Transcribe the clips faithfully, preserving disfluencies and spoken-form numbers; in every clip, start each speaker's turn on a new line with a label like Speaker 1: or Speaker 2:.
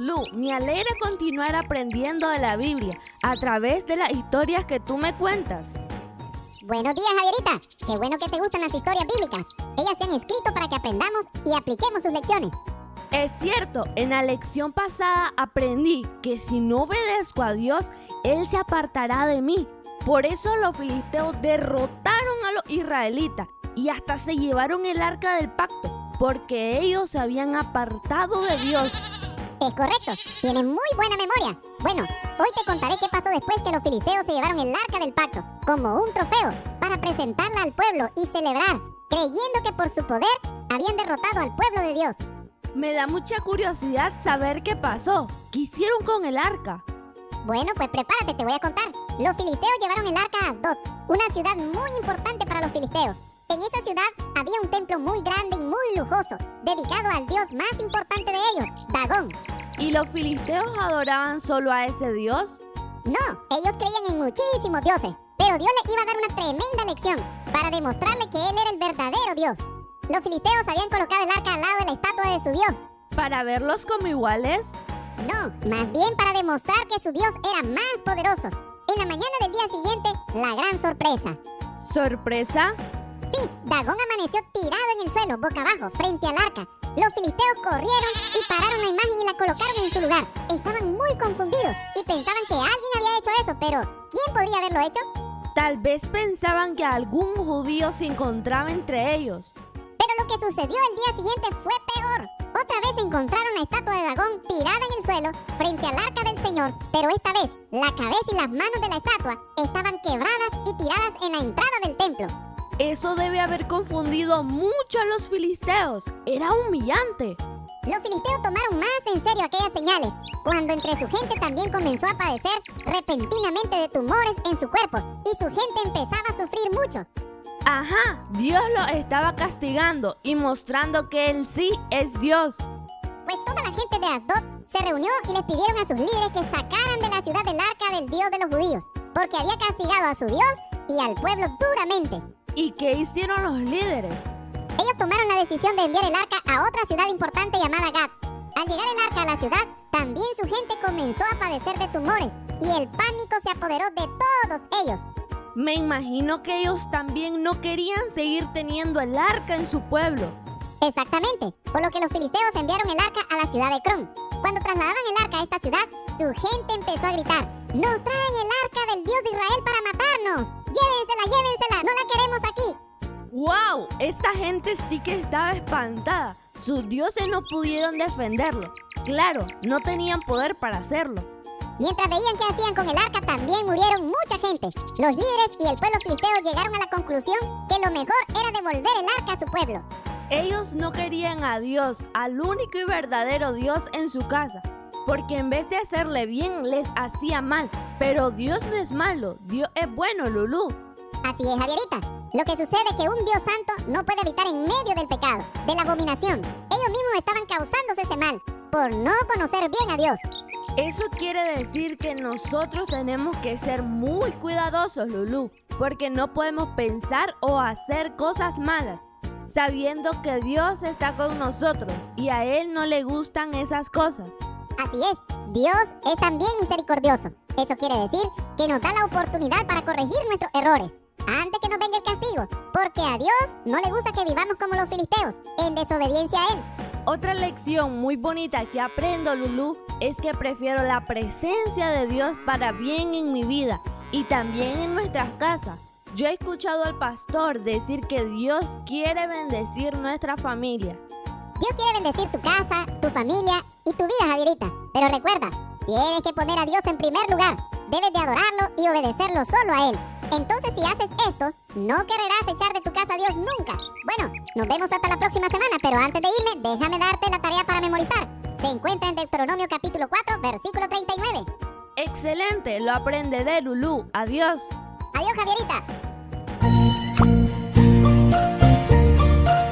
Speaker 1: Lulú, me alegra continuar aprendiendo de la Biblia a través de las historias que tú me cuentas.
Speaker 2: Buenos días, Javierita. Qué bueno que te gustan las historias bíblicas. Ellas se han escrito para que aprendamos y apliquemos sus lecciones.
Speaker 1: Es cierto, en la lección pasada aprendí que si no obedezco a Dios, Él se apartará de mí. Por eso los filisteos derrotaron a los israelitas y hasta se llevaron el arca del pacto, porque ellos se habían apartado de Dios.
Speaker 2: Es correcto, tienes muy buena memoria. Bueno, hoy te contaré qué pasó después que los filisteos se llevaron el arca del pacto como un trofeo para presentarla al pueblo y celebrar, creyendo que por su poder habían derrotado al pueblo de Dios.
Speaker 1: Me da mucha curiosidad saber qué pasó. ¿Qué hicieron con el arca?
Speaker 2: Bueno, pues prepárate, te voy a contar. Los filisteos llevaron el arca a Asdod, una ciudad muy importante para los filisteos. En esa ciudad había un templo muy grande y muy lujoso, dedicado al dios más importante de ellos, Dagón.
Speaker 1: ¿Y los filisteos adoraban solo a ese dios?
Speaker 2: No, ellos creían en muchísimos dioses, pero Dios les iba a dar una tremenda lección para demostrarle que Él era el verdadero Dios. Los filisteos habían colocado el arca al lado de la estatua de su dios.
Speaker 1: ¿Para verlos como iguales?
Speaker 2: No, más bien para demostrar que su dios era más poderoso. En la mañana del día siguiente, la gran sorpresa.
Speaker 1: ¿Sorpresa?
Speaker 2: Sí, Dagón amaneció tirado en el suelo, boca abajo, frente al arca. Los filisteos corrieron y pararon la imagen y la colocaron en su lugar. Estaban muy confundidos y pensaban que alguien había hecho eso, pero ¿quién podría haberlo hecho?
Speaker 1: Tal vez pensaban que algún judío se encontraba entre ellos.
Speaker 2: Pero lo que sucedió el día siguiente fue peor. Otra vez encontraron la estatua de Dagón tirada en el suelo frente al arca del Señor, pero esta vez la cabeza y las manos de la estatua estaban quebradas y tiradas en la entrada del templo.
Speaker 1: Eso debe haber confundido mucho a los filisteos. Era humillante.
Speaker 2: Los filisteos tomaron más en serio aquellas señales, cuando entre su gente también comenzó a padecer repentinamente de tumores en su cuerpo y su gente empezaba a sufrir mucho.
Speaker 1: Ajá, Dios los estaba castigando y mostrando que Él sí es Dios.
Speaker 2: Pues toda la gente de Asdod se reunió y les pidieron a sus líderes que sacaran de la ciudad el arca del Dios de los judíos, porque había castigado a su Dios y al pueblo duramente.
Speaker 1: ¿Y qué hicieron los líderes?
Speaker 2: Ellos tomaron la decisión de enviar el arca a otra ciudad importante llamada Gat. Al llegar el arca a la ciudad, también su gente comenzó a padecer de tumores y el pánico se apoderó de todos ellos.
Speaker 1: Me imagino que ellos también no querían seguir teniendo el arca en su pueblo.
Speaker 2: Exactamente, por lo que los filisteos enviaron el arca a la ciudad de Crom. Cuando trasladaban el arca a esta ciudad, su gente empezó a gritar: ¡Nos traen el arca del Dios de Israel para matarnos! ¡Llévensela, llévensela! ¡No la queremos aquí!
Speaker 1: ¡Wow! Esta gente sí que estaba espantada. Sus dioses no pudieron defenderlo. Claro, no tenían poder para hacerlo.
Speaker 2: Mientras veían qué hacían con el arca, también murieron mucha gente. Los líderes y el pueblo filisteo llegaron a la conclusión que lo mejor era devolver el arca a su pueblo.
Speaker 1: Ellos no querían a Dios, al único y verdadero Dios en su casa, porque en vez de hacerle bien, les hacía mal. Pero Dios no es malo, Dios es bueno, Lulú.
Speaker 2: Así es, Javierita. Lo que sucede es que un Dios santo no puede habitar en medio del pecado, de la abominación. Ellos mismos estaban causándose ese mal por no conocer bien a Dios.
Speaker 1: Eso quiere decir que nosotros tenemos que ser muy cuidadosos, Lulú, porque no podemos pensar o hacer cosas malas, sabiendo que Dios está con nosotros y a Él no le gustan esas cosas.
Speaker 2: Así es, Dios es también misericordioso. Eso quiere decir que nos da la oportunidad para corregir nuestros errores antes que nos venga el castigo, porque a Dios no le gusta que vivamos como los filisteos, en desobediencia a Él.
Speaker 1: Otra lección muy bonita que aprendo, Lulú, es que prefiero la presencia de Dios para bien en mi vida y también en nuestras casas. Yo he escuchado al pastor decir que Dios quiere bendecir nuestra familia.
Speaker 2: Dios quiere bendecir tu casa, tu familia y tu vida, Javierita. Pero recuerda, tienes que poner a Dios en primer lugar. Debes de adorarlo y obedecerlo solo a Él. Entonces, si haces esto, no querrás echar de tu casa a Dios nunca. Bueno, nos vemos hasta la próxima semana, pero antes de irme, déjame darte la tarea para memorizar. Se encuentra en Deuteronomio capítulo cuatro, versículo treinta y nueve.
Speaker 1: Excelente, lo aprenderé, Lulú. Adiós.
Speaker 2: Adiós, Javierita.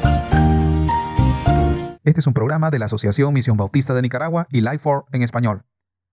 Speaker 3: Este es un programa de la Asociación Misión Bautista de Nicaragua y Life for en español.